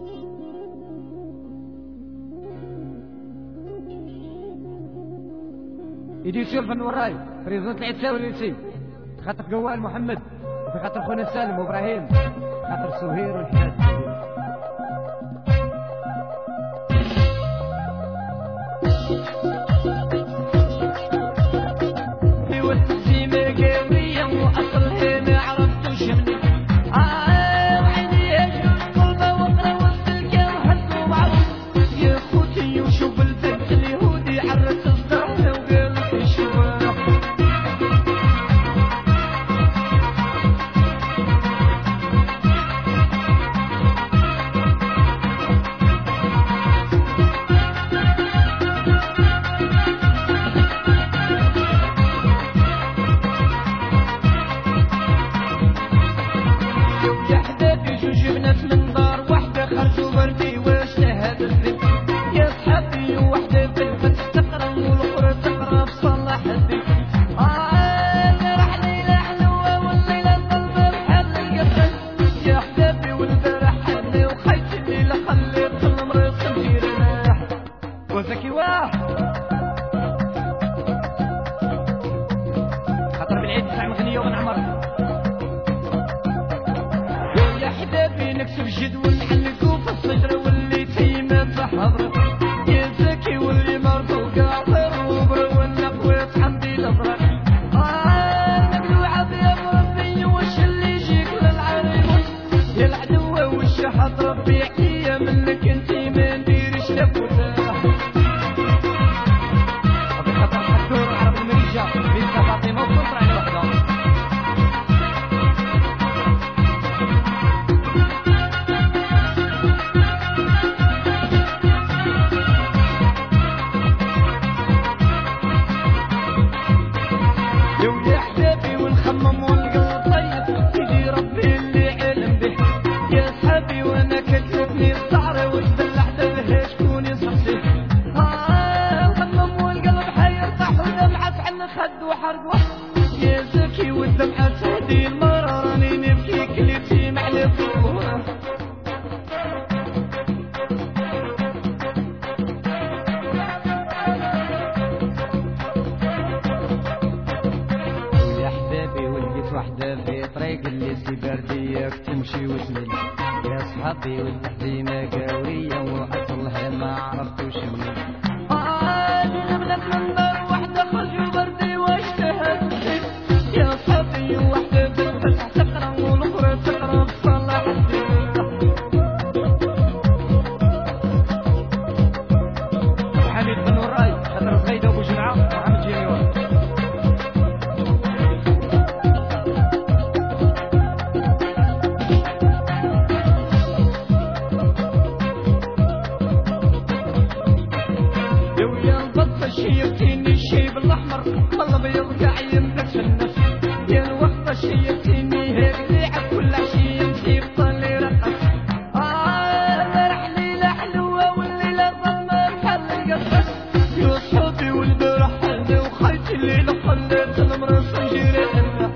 إديسيون فن وراي بريزونت العيد ساوريسي خاطر قوال محمد وفي خاطر خونا سالم وابراهيم خاطر سهير والحماد خاطر بالعيد تسع مغنية ونعمر يا حبابي نكتب جدول نحلكو في الصدر واللي تيمة في حضر يا زكي واللي مرضو قاطر وبر والنقويت حمدي الأزرق مقلوعة يا ربي وش اللي يجيك للعريض يا العدوة وش حط ربي حكاية منك انتي ما نديرش لك وتاح خاطر حدور عرب المريجة بنت فاطمة وكفر على وحدة يا حبابي والخمم والقلب طيب سيدي ربي اللي علم به يا صحابي وانا كتبني الصعرة وتدلع دلها شكون يصحصي الخمم والقلب حيرتاح ودمعة عن خد وحرق يا زكي والدمعة تهدي المرة راني نبكي كليتي معلي فوقها وحدة في طريق اللي سي برديك تمشي وتمل يا صحابي والتحزينة قاوية وأصلها ما عرفتوش منين نبلك من دار وحدة خرج بردي واشتهت يا صحابي وحدة بالفتح تقرا والأخرى تقرا بصلاح الدين حميد بن وراي خضر زغيدة وبو جمعة وحمد جيريون شيبتيني الشيب الاحمر والله بيض قاع يملك في النفس يا الوقت شيبتيني هيك ليعب كل عشيه نسيب طلي رقص رحلي حلوه والليله ظلمه بحال القصص يا صحابي والبارح حلمي وخيتي الليله خليت المرص نجري لنا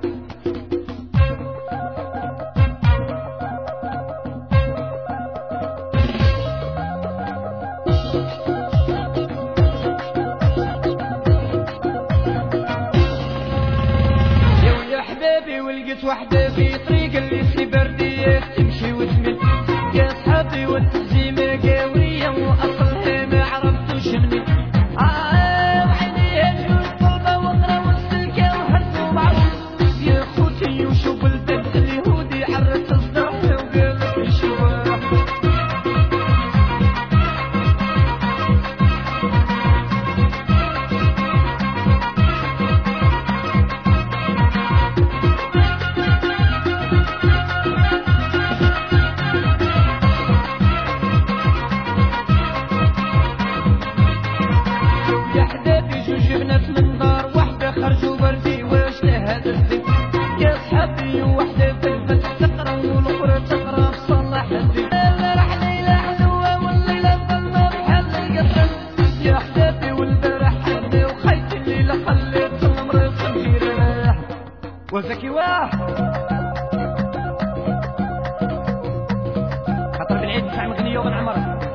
ولقيت وحدة في طريق اللي سي بردية تمشي وتمل يا صحابي والتزيمة قاوية وأصلها ما عرفتوش مني وعينيها جوز طلبة وقرا والسلكة وهرسو معروف يا خوتي وشوف البنت اليهودي عرس الصدر وقالت لي شباب العيد تاع مغنيه وبن عمر.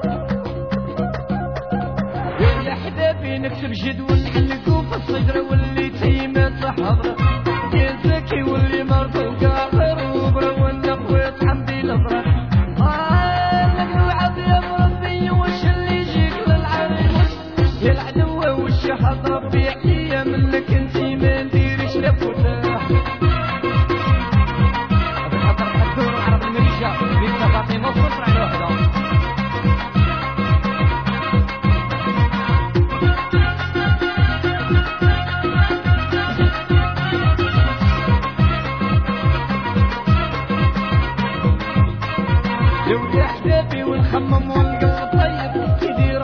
يا حبابي نكتب جدول نعلقو في الصدر واللي تيمات صحبره يا زكي واللي مرض وقاهر وبرا والنقوي طعم بي الفرح. لك الوعد يا مربي وش اللي يجيك للعريس يا العدو وش حط ربي عليا منك انتي ما نديرش لفوتاه. بخاطر حدور العرب المريشه بنت فاطمه وصفر على وحده. يا احبابي ونخمم ونقلب طيب سيدي